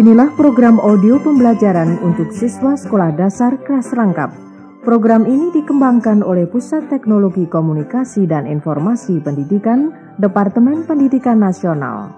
Inilah program audio pembelajaran untuk siswa sekolah dasar kelas rangkap. Program ini dikembangkan oleh Pusat Teknologi Komunikasi dan Informasi Pendidikan, Departemen Pendidikan Nasional.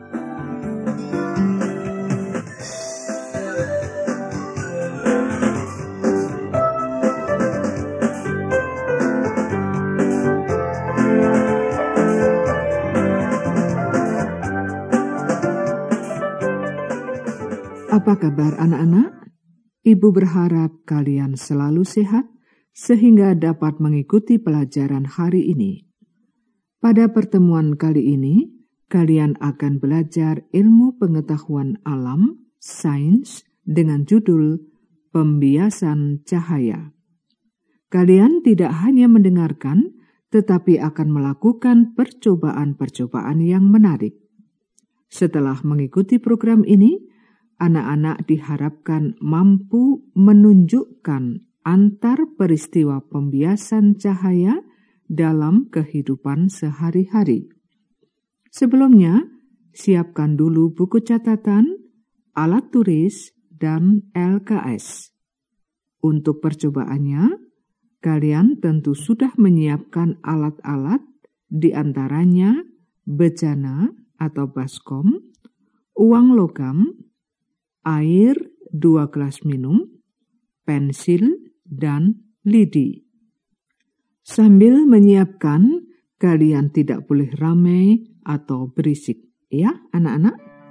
Apa kabar anak-anak? Ibu berharap kalian selalu sehat sehingga dapat mengikuti pelajaran hari ini. Pada pertemuan kali ini, kalian akan belajar ilmu pengetahuan alam, sains, dengan judul Pembiasan Cahaya. Kalian tidak hanya mendengarkan, tetapi akan melakukan percobaan-percobaan yang menarik. Setelah mengikuti program ini, anak-anak diharapkan mampu menunjukkan antar peristiwa pembiasan cahaya dalam kehidupan sehari-hari. Sebelumnya, siapkan dulu buku catatan, alat tulis, dan LKS. Untuk percobaannya, kalian tentu sudah menyiapkan alat-alat, di antaranya bejana atau baskom, uang logam, air 2 gelas minum, pensil, dan lidi. Sambil menyiapkan, kalian tidak boleh ramai atau berisik, ya anak-anak?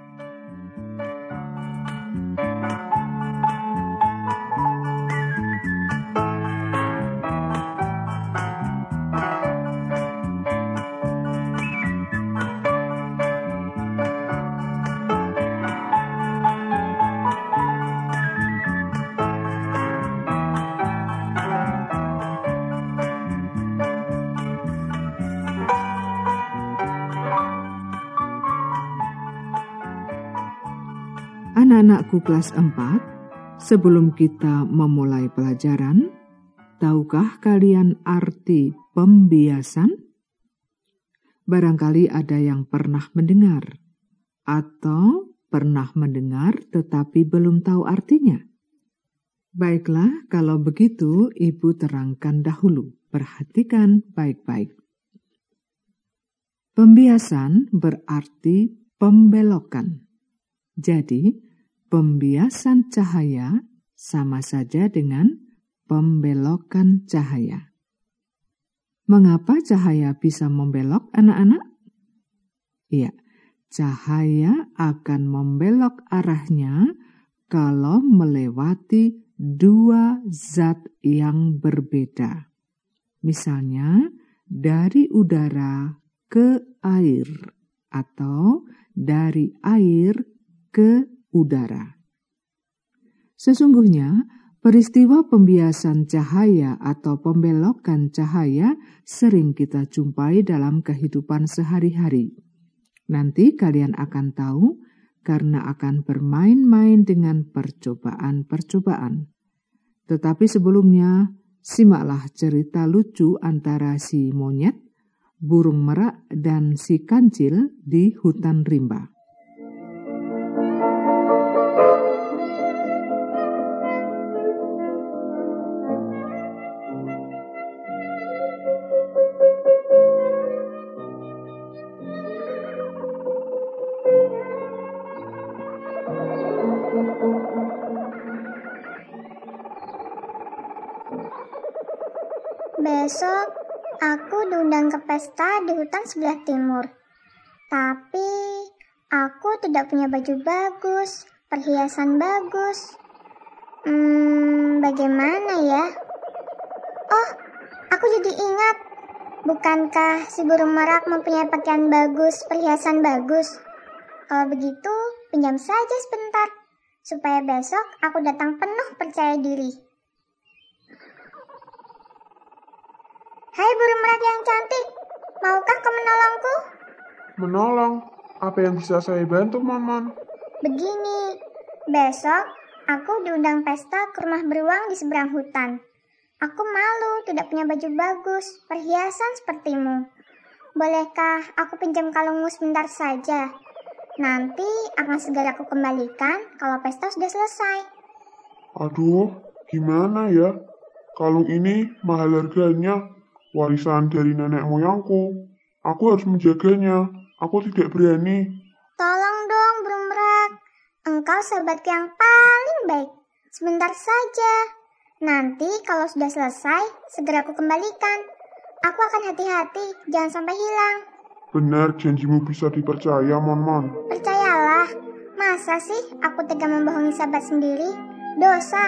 Anak-anakku kelas 4, sebelum kita memulai pelajaran, tahukah kalian arti pembiasan? Barangkali ada yang pernah mendengar, atau pernah mendengar tetapi belum tahu artinya. Baiklah, kalau begitu Ibu terangkan dahulu. Perhatikan baik-baik. Pembiasan berarti pembelokan. Jadi, pembiasan cahaya sama saja dengan pembelokan cahaya. Mengapa cahaya bisa membelok, anak-anak? Iya, cahaya akan membelok arahnya kalau melewati dua zat yang berbeda. Misalnya, dari udara ke air atau dari air ke udara. Sesungguhnya, peristiwa pembiasan cahaya atau pembelokan cahaya sering kita jumpai dalam kehidupan sehari-hari. Nanti kalian akan tahu karena akan bermain-main dengan percobaan-percobaan. Tetapi sebelumnya, simaklah cerita lucu antara si monyet, burung merak, dan si kancil di hutan rimba. Besok aku diundang ke pesta di hutan sebelah timur. Tapi aku tidak punya baju bagus, perhiasan bagus. Bagaimana ya? Oh, aku jadi ingat. Bukankah si burung merak mempunyai pakaian bagus, perhiasan bagus? Kalau begitu, pinjam saja sebentar, supaya besok aku datang penuh percaya diri. Hai burung merak yang cantik, maukah kau menolongku? Menolong? Apa yang bisa saya bantu, Maman? Begini, besok aku diundang pesta ke rumah beruang di seberang hutan. Aku malu tidak punya baju bagus, perhiasan sepertimu. Bolehkah aku pinjam kalungmu sebentar saja? Nanti akan segera aku kembalikan kalau pesta sudah selesai. Aduh, gimana ya? Kalung ini mahal harganya, warisan dari nenek moyangku. Aku harus menjaganya. Aku tidak berani. Tolong dong, burung merak. Engkau sahabatku yang paling baik. Sebentar saja. Nanti kalau sudah selesai, segera aku kembalikan. Aku akan hati-hati, jangan sampai hilang. Benar, janjimu bisa dipercaya, Mon. Percayalah, masa sih aku tega membohongi sahabat sendiri? Dosa.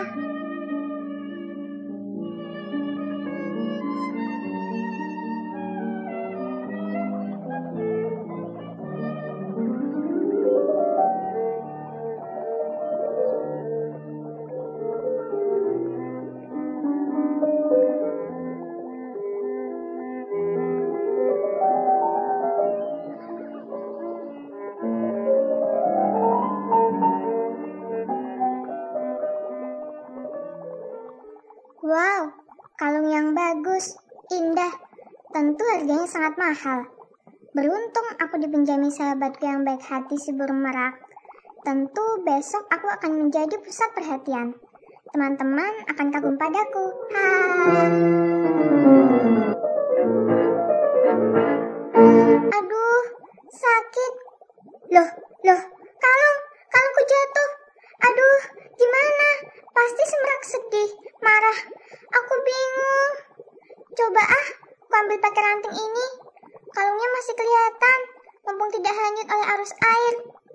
Wow, kalung yang bagus, indah, tentu harganya sangat mahal. Beruntung aku dipinjami sahabatku yang baik hati si burung merak. Tentu besok aku akan menjadi pusat perhatian. Teman-teman akan kagum padaku. Aduh, sakit. Loh, kalungku jatuh. Aduh, gimana? Pasti si merak sedih, marah. Aku bingung. Coba aku ambil pakai ranting ini. Kalungnya masih kelihatan, mumpung tidak hanyut oleh arus air.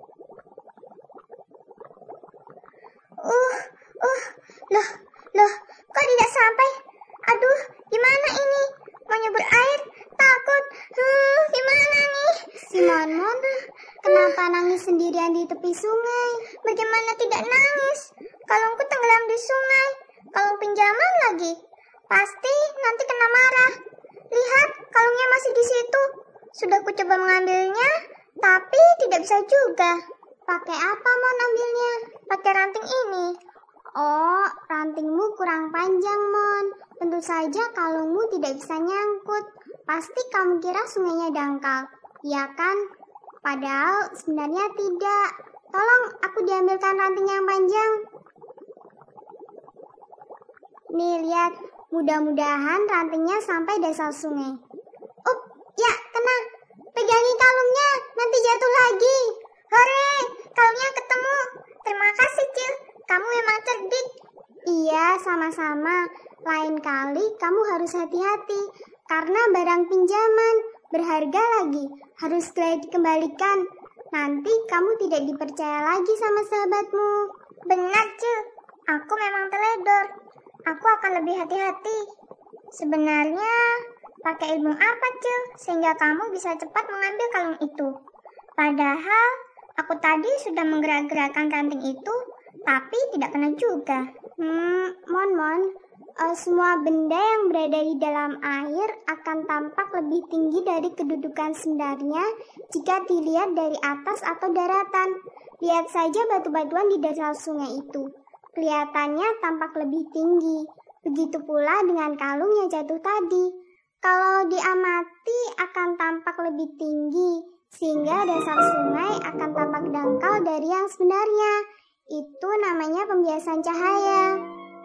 Loh, kok tidak sampai? Aduh, gimana ini? Mau nyebur air? Takut. Gimana nih? Si Mon, kenapa nangis sendirian di tepi sungai? Bagaimana tidak nangis? Kalungku tenggelam di sungai. Kalung pinjaman lagi. Pasti nanti kena marah. Lihat, kalungnya masih di situ. Sudah ku coba mengambilnya, tapi tidak bisa juga. Pakai apa Mon ambilnya? Pakai ranting ini. Oh, rantingmu kurang panjang, Mon. Tentu saja kalungmu tidak bisa nyangkut. Pasti kamu kira sungainya dangkal. Iya kan? Padahal sebenarnya tidak. Tolong aku diambilkan ranting yang panjang. Nih, lihat. Mudah-mudahan rantingnya sampai dasar sungai. Ya, kena. Pegangi kalungnya, nanti jatuh lagi. Hore, kalungnya ketemu. Terima kasih, Cil. Kamu memang cerdik. Iya, sama-sama. Lain kali kamu harus hati-hati. Karena barang pinjaman, berharga lagi. Harus segera dikembalikan. Nanti kamu tidak dipercaya lagi sama sahabatmu. Benar, Cil. Aku memang teledor. Aku akan lebih hati-hati. Sebenarnya, pakai ilmu apa, Cil? Sehingga kamu bisa cepat mengambil kalung itu. Padahal, aku tadi sudah menggerak-gerakkan ranting itu, tapi tidak kena juga. Mon, semua benda yang berada di dalam air akan tampak lebih tinggi dari kedudukan sebenarnya jika dilihat dari atas atau daratan. Lihat saja batu-batuan di dasar sungai itu. Kelihatannya tampak lebih tinggi. Begitu pula dengan kalung yang jatuh tadi. Kalau diamati akan tampak lebih tinggi, sehingga dasar sungai akan tampak dangkal dari yang sebenarnya. Itu namanya pembiasan cahaya.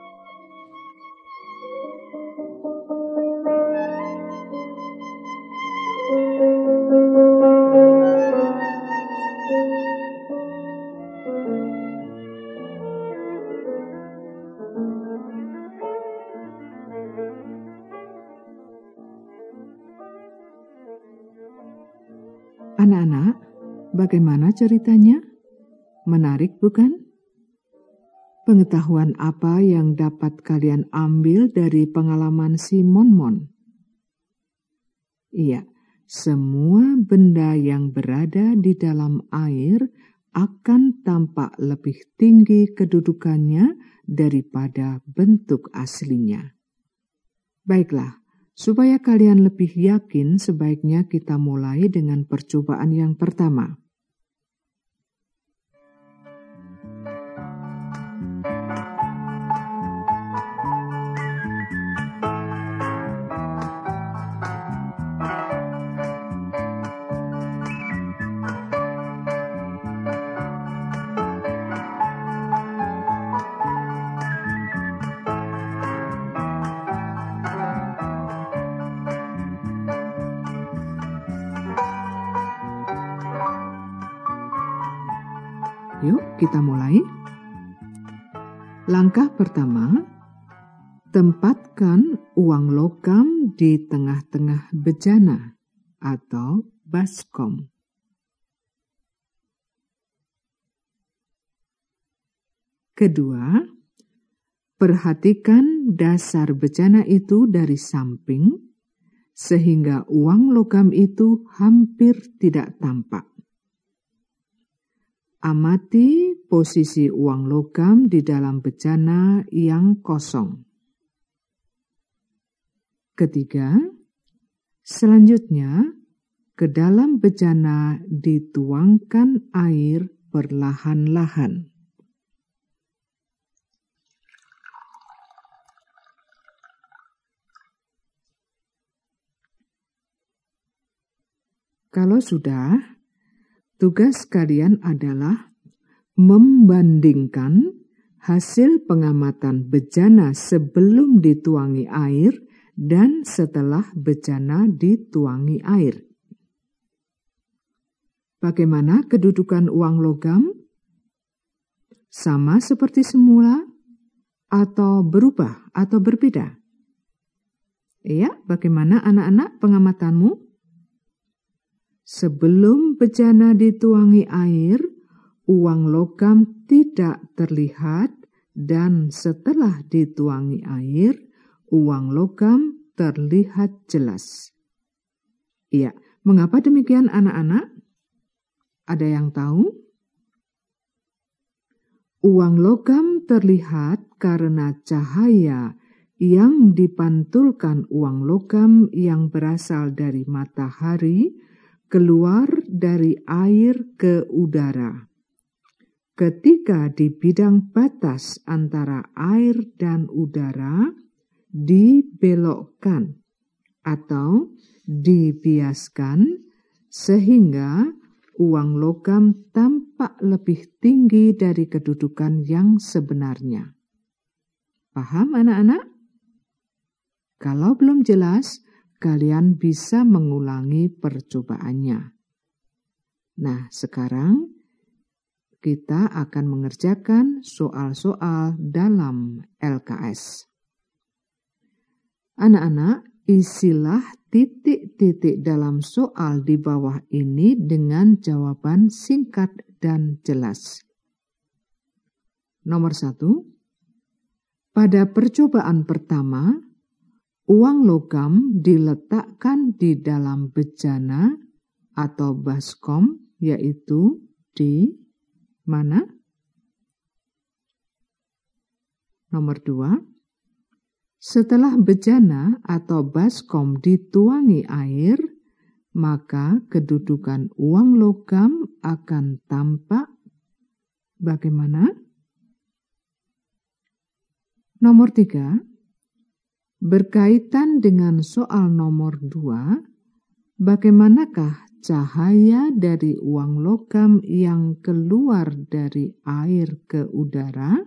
Anak-anak, bagaimana ceritanya? Menarik bukan? Pengetahuan apa yang dapat kalian ambil dari pengalaman si Mon? Iya, semua benda yang berada di dalam air akan tampak lebih tinggi kedudukannya daripada bentuk aslinya. Baiklah, supaya kalian lebih yakin, sebaiknya kita mulai dengan percobaan yang pertama. Yuk kita mulai. Langkah pertama, tempatkan uang logam di tengah-tengah bejana atau baskom. Kedua, perhatikan dasar bejana itu dari samping, sehingga uang logam itu hampir tidak tampak. Amati posisi uang logam di dalam bejana yang kosong. Ketiga, selanjutnya, ke dalam bejana dituangkan air perlahan-lahan. Kalau sudah, tugas kalian adalah membandingkan hasil pengamatan bejana sebelum dituangi air dan setelah bejana dituangi air. Bagaimana kedudukan uang logam? Sama seperti semula atau berubah atau berbeda? Ya, bagaimana anak-anak pengamatanmu? Sebelum bejana dituangi air, uang logam tidak terlihat, dan setelah dituangi air, uang logam terlihat jelas. Iya, mengapa demikian anak-anak? Ada yang tahu? Uang logam terlihat karena cahaya yang dipantulkan uang logam yang berasal dari matahari keluar dari air ke udara. Ketika di bidang batas antara air dan udara dibelokkan atau dibiaskan sehingga uang logam tampak lebih tinggi dari kedudukan yang sebenarnya. Paham anak-anak? Kalau belum jelas, kalian bisa mengulangi percobaannya. Nah, sekarang kita akan mengerjakan soal-soal dalam LKS. Anak-anak, isilah titik-titik dalam soal di bawah ini dengan jawaban singkat dan jelas. Nomor 1. Pada percobaan pertama, uang logam diletakkan di dalam bejana atau baskom, yaitu di mana? Nomor 2. Setelah bejana atau baskom dituangi air, maka kedudukan uang logam akan tampak bagaimana? Nomor 3. Berkaitan dengan soal nomor 2, bagaimanakah cahaya dari uang logam yang keluar dari air ke udara?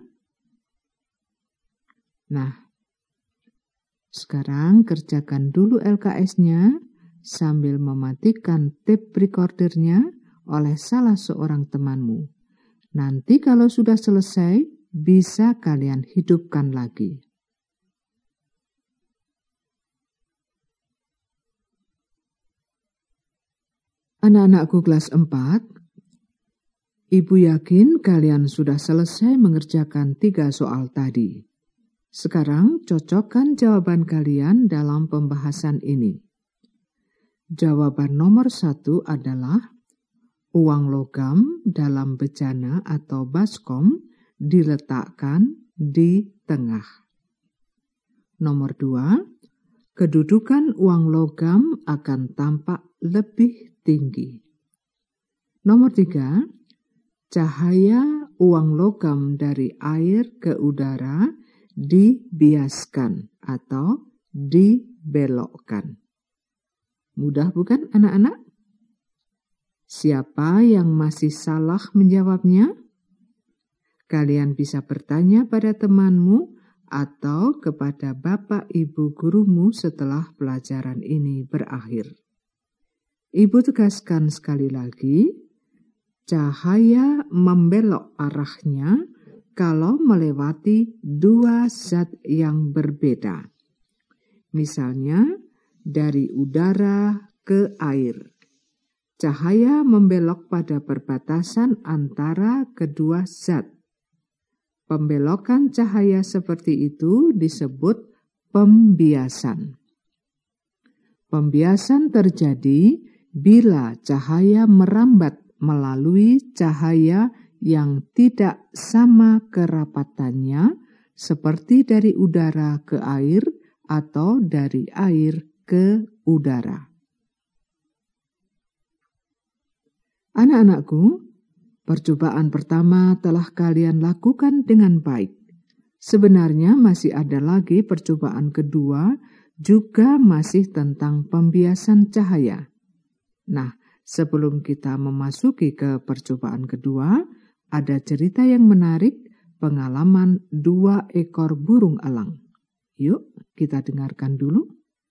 Nah, sekarang kerjakan dulu LKS-nya sambil mematikan tape recordernya oleh salah seorang temanmu. Nanti kalau sudah selesai, bisa kalian hidupkan lagi. Anak-anakku kelas 4, Ibu yakin kalian sudah selesai mengerjakan 3 soal tadi. Sekarang cocokkan jawaban kalian dalam pembahasan ini. Jawaban nomor 1 adalah uang logam dalam bejana atau baskom diletakkan di tengah. Nomor 2, kedudukan uang logam akan tampak lebih tinggi. Nomor 3, cahaya uang logam dari air ke udara dibiaskan atau dibelokkan. Mudah bukan anak-anak? Siapa yang masih salah menjawabnya? Kalian bisa bertanya pada temanmu atau kepada bapak ibu gurumu setelah pelajaran ini berakhir. Ibu tegaskan sekali lagi, cahaya membelok arahnya kalau melewati dua zat yang berbeda. Misalnya, dari udara ke air. Cahaya membelok pada perbatasan antara kedua zat. Pembelokan cahaya seperti itu disebut pembiasan. Pembiasan terjadi bila cahaya merambat melalui cahaya yang tidak sama kerapatannya, seperti dari udara ke air atau dari air ke udara. Anak-anakku, percobaan pertama telah kalian lakukan dengan baik. Sebenarnya masih ada lagi percobaan kedua, juga masih tentang pembiasan cahaya. Nah, sebelum kita memasuki ke percobaan kedua, ada cerita yang menarik, pengalaman 2 ekor burung elang. Yuk, kita dengarkan dulu.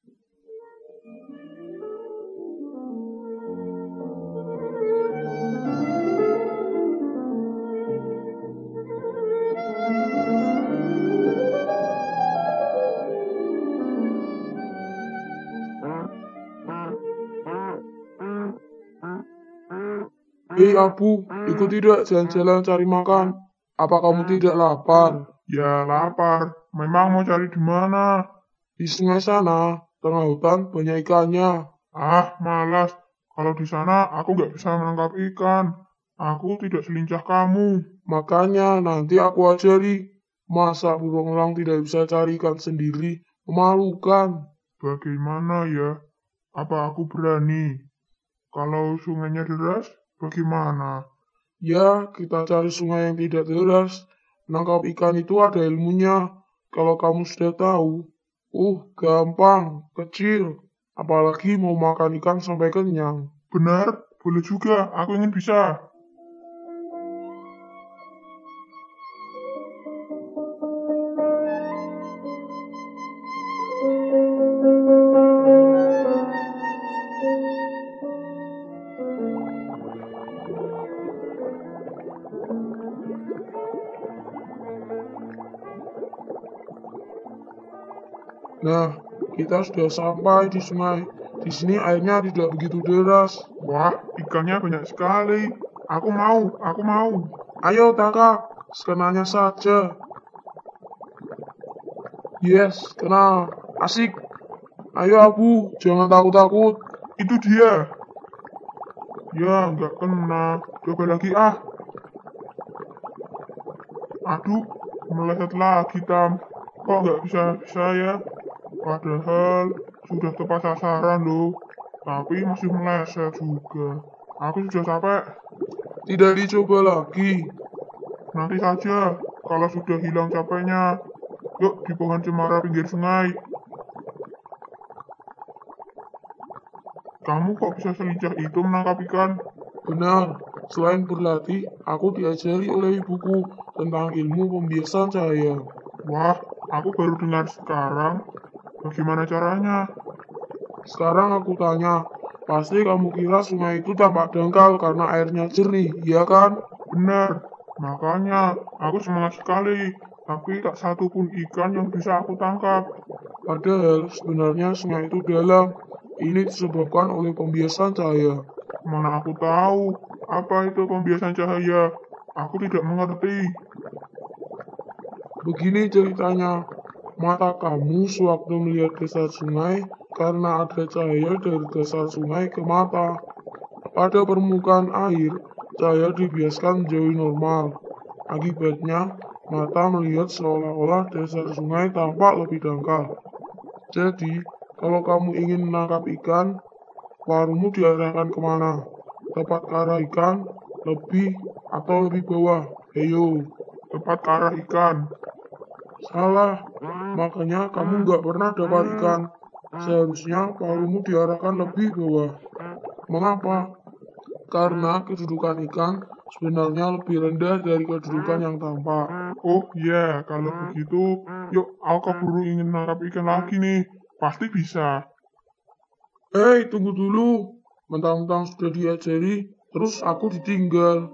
Hei Abu, ikut tidak jalan-jalan cari makan? Apa kamu tidak lapar? Ya lapar, memang mau cari di mana? Di sungai sana, tengah hutan banyak ikannya. Ah, malas. Kalau di sana aku nggak bisa menangkap ikan. Aku tidak selincah kamu. Makanya nanti aku ajari. Masa burung elang tidak bisa cari ikan sendiri? Memalukan. Bagaimana ya? Apa aku berani? Kalau sungainya deras, bagaimana? Ya, kita cari sungai yang tidak deras. Nangkap ikan itu ada ilmunya. Kalau kamu sudah tahu, gampang, kecil. Apalagi mau makan ikan sampai kenyang. Benar, boleh juga. Aku ingin bisa. Nah, kita sudah sampai di sungai. Di sini airnya tidak begitu deras. Wah, ikannya banyak sekali. Aku mau. Ayo tangkap, sekenanya saja. Yes, kena. Asik. Ayo Abu, jangan takut-takut. Itu dia. Ya, nggak kena. Coba lagi ah. Aduh, meleset lagi Tam. Kok nggak bisa ya? Padahal sudah tepat sasaran loh. Tapi masih meleset juga. Aku sudah capek. Tidak dicoba lagi. Nanti saja, kalau sudah hilang capeknya. Yuk di pohon cemara pinggir sungai. Kamu kok bisa selincah itu menangkap ikan? Benar, selain berlatih, aku diajari oleh ibuku tentang ilmu pembiasan cahaya. Wah, aku baru dengar sekarang. Bagaimana caranya? Sekarang aku tanya, pasti kamu kira sungai itu tampak dangkal karena airnya jernih, iya kan? Benar, makanya aku semangat sekali. Tapi tak satu pun ikan yang bisa aku tangkap. Padahal sebenarnya sungai itu dalam. Ini disebabkan oleh pembiasan cahaya. Mana aku tahu apa itu pembiasan cahaya. Aku tidak mengerti. Begini ceritanya. Mata kamu sewaktu melihat dasar sungai karena ada cahaya dari dasar sungai ke mata. Pada permukaan air, cahaya dibiaskan menjauhi normal. Akibatnya, mata melihat seolah-olah dasar sungai tampak lebih dangkal. Jadi, kalau kamu ingin menangkap ikan, paruhmu diarahkan kemana? Tepat ke arah ikan, lebih atau lebih bawah? Ayo, tepat ke arah ikan. Salah, makanya kamu nggak pernah dapat ikan. Seharusnya paruhmu diarahkan lebih bawah. Mengapa? Karena kedudukan ikan sebenarnya lebih rendah dari kedudukan yang tampak. Oh iya, kalau begitu, yuk aku keburu ingin menangkap ikan lagi nih. Pasti bisa. Tunggu dulu. Mentang-mentang sudah diajari, terus aku ditinggal.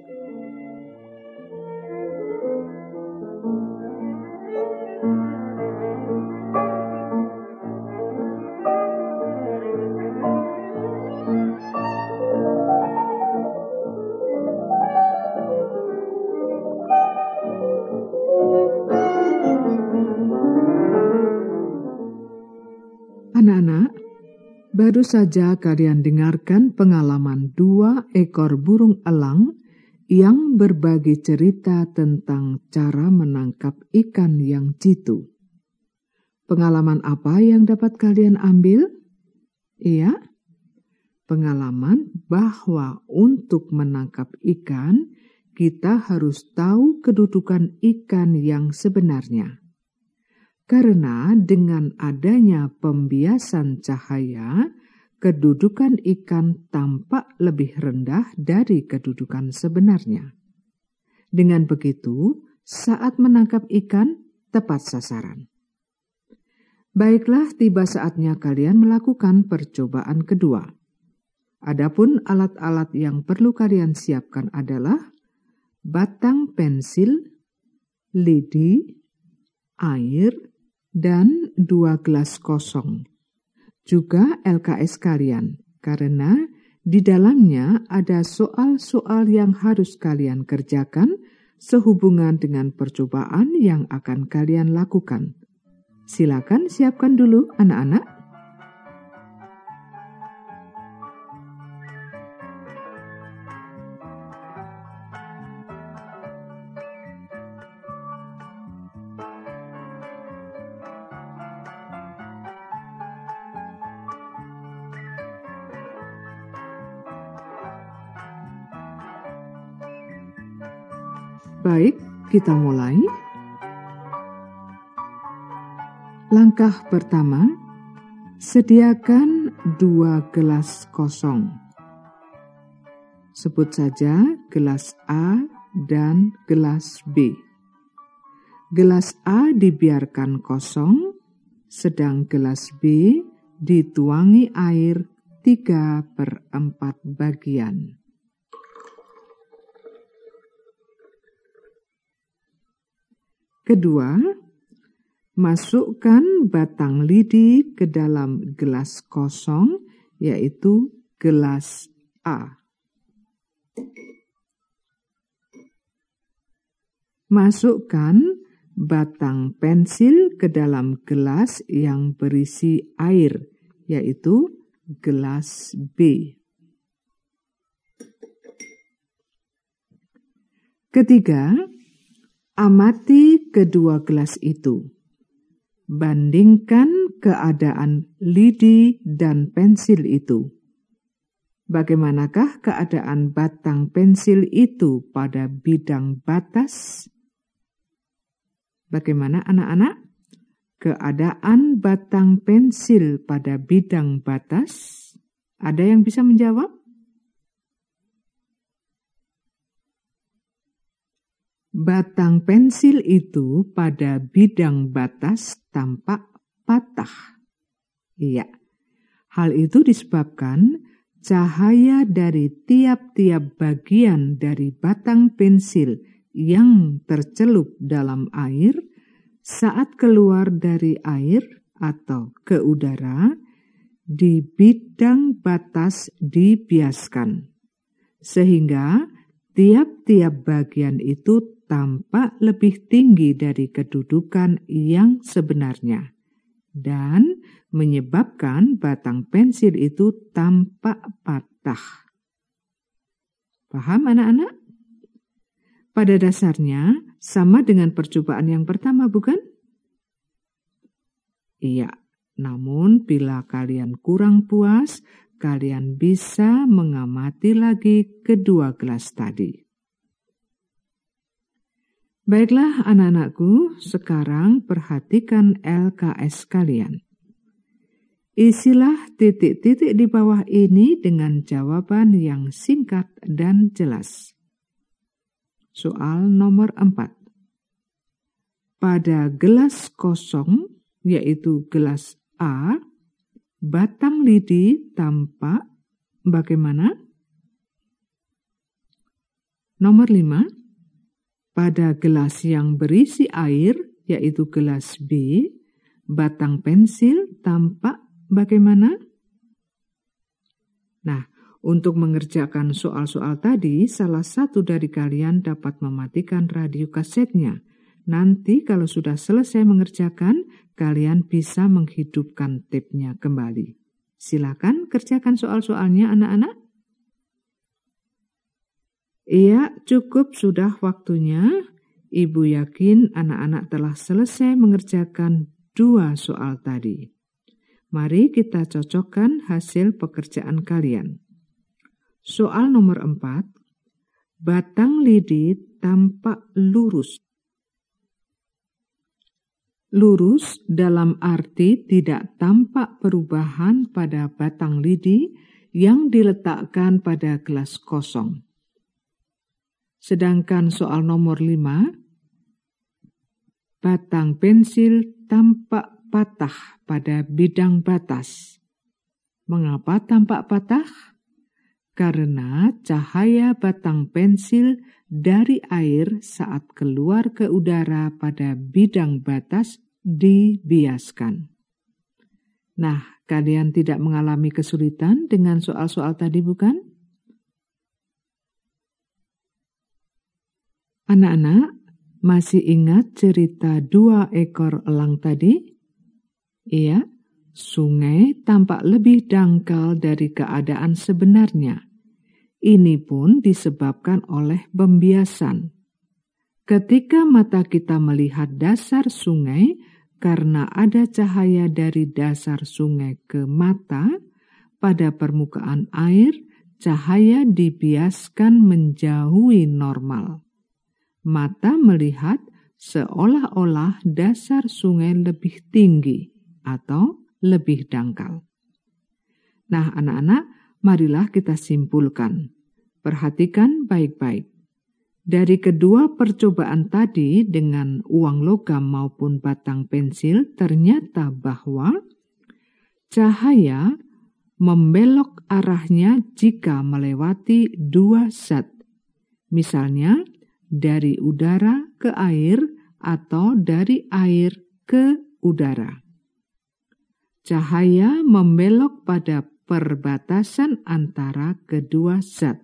Anak-anak, baru saja kalian dengarkan pengalaman 2 ekor burung elang yang berbagi cerita tentang cara menangkap ikan yang jitu. Pengalaman apa yang dapat kalian ambil? Iya, pengalaman bahwa untuk menangkap ikan, kita harus tahu kedudukan ikan yang sebenarnya. Karena dengan adanya pembiasan cahaya, kedudukan ikan tampak lebih rendah dari kedudukan sebenarnya. Dengan begitu, saat menangkap ikan, tepat sasaran. Baiklah, tiba saatnya kalian melakukan percobaan kedua. Adapun alat-alat yang perlu kalian siapkan adalah batang pensil, lidi, air, dan 2 gelas kosong. Juga LKS kalian, karena di dalamnya ada soal-soal yang harus kalian kerjakan sehubungan dengan percobaan yang akan kalian lakukan. Silakan siapkan dulu anak-anak. Baik, kita mulai. Langkah pertama, sediakan 2 gelas kosong. Sebut saja gelas A dan gelas B. Gelas A dibiarkan kosong, sedang gelas B dituangi air 3/4 bagian. Kedua, masukkan batang lidi ke dalam gelas kosong, yaitu gelas A. Masukkan batang pensil ke dalam gelas yang berisi air, yaitu gelas B. Ketiga, amati kedua gelas itu. Bandingkan keadaan lidi dan pensil itu. Bagaimanakah keadaan batang pensil itu pada bidang batas? Bagaimana anak-anak? Keadaan batang pensil pada bidang batas? Ada yang bisa menjawab? Batang pensil itu pada bidang batas tampak patah. Iya, hal itu disebabkan cahaya dari tiap-tiap bagian dari batang pensil yang tercelup dalam air saat keluar dari air atau ke udara di bidang batas dibiaskan, sehingga tiap-tiap bagian itu tampak lebih tinggi dari kedudukan yang sebenarnya dan menyebabkan batang pensil itu tampak patah. Paham anak-anak? Pada dasarnya sama dengan percobaan yang pertama, bukan? Iya, namun bila kalian kurang puas, kalian bisa mengamati lagi kedua gelas tadi. Baiklah anak-anakku, sekarang perhatikan LKS kalian. Isilah titik-titik di bawah ini dengan jawaban yang singkat dan jelas. Soal nomor 4. Pada gelas kosong, yaitu gelas A, batang lidi tampak bagaimana? Nomor 5, pada gelas yang berisi air, yaitu gelas B, batang pensil tampak bagaimana? Nah, untuk mengerjakan soal-soal tadi, salah satu dari kalian dapat mematikan radio kasetnya. Nanti kalau sudah selesai mengerjakan, kalian bisa menghidupkan tape-nya kembali. Silakan kerjakan soal-soalnya anak-anak. Iya, cukup sudah waktunya. Ibu yakin anak-anak telah selesai mengerjakan 2 soal tadi. Mari kita cocokkan hasil pekerjaan kalian. Soal nomor 4, batang lidi tampak lurus. Lurus dalam arti tidak tampak perubahan pada batang lidi yang diletakkan pada gelas kosong. Sedangkan soal nomor 5, batang pensil tampak patah pada bidang batas. Mengapa tampak patah? Karena cahaya batang pensil dari air saat keluar ke udara pada bidang batas dibiaskan. Nah, kalian tidak mengalami kesulitan dengan soal-soal tadi, bukan? Anak-anak, masih ingat cerita 2 ekor elang tadi? Iya, sungai tampak lebih dangkal dari keadaan sebenarnya. Ini pun disebabkan oleh pembiasan. Ketika mata kita melihat dasar sungai, karena ada cahaya dari dasar sungai ke mata, pada permukaan air, cahaya dibiaskan menjauhi normal. Mata melihat seolah-olah dasar sungai lebih tinggi atau lebih dangkal. Nah, anak-anak, marilah kita simpulkan. Perhatikan baik-baik. Dari kedua percobaan tadi dengan uang logam maupun batang pensil, ternyata bahwa cahaya membelok arahnya jika melewati 2 zat. Misalnya, dari udara ke air atau dari air ke udara. Cahaya membelok pada perbatasan antara kedua zat.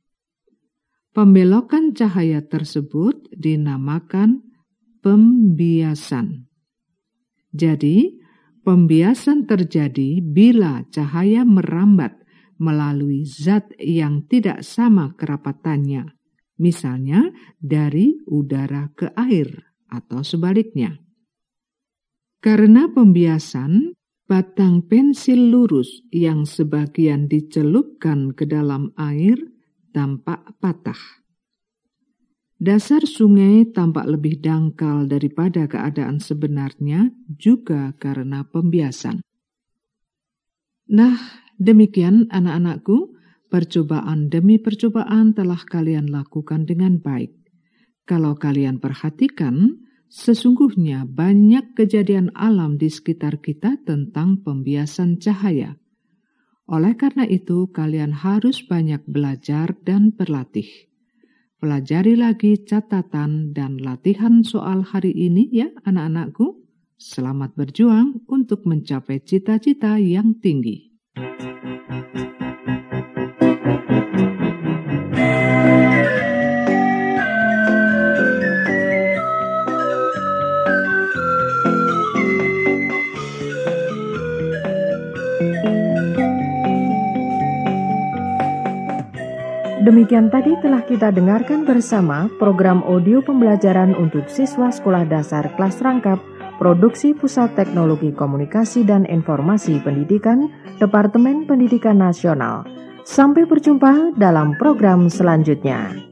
Pembelokan cahaya tersebut dinamakan pembiasan. Jadi, pembiasan terjadi bila cahaya merambat melalui zat yang tidak sama kerapatannya. Misalnya dari udara ke air atau sebaliknya. Karena pembiasan, batang pensil lurus yang sebagian dicelupkan ke dalam air tampak patah. Dasar sungai tampak lebih dangkal daripada keadaan sebenarnya juga karena pembiasan. Nah, demikian anak-anakku. Percobaan demi percobaan telah kalian lakukan dengan baik. Kalau kalian perhatikan, sesungguhnya banyak kejadian alam di sekitar kita tentang pembiasan cahaya. Oleh karena itu, kalian harus banyak belajar dan berlatih. Pelajari lagi catatan dan latihan soal hari ini ya anak-anakku. Selamat berjuang untuk mencapai cita-cita yang tinggi. Demikian tadi telah kita dengarkan bersama program audio pembelajaran untuk siswa sekolah dasar kelas rangkap, produksi Pusat Teknologi Komunikasi dan Informasi Pendidikan, Departemen Pendidikan Nasional. Sampai berjumpa dalam program selanjutnya.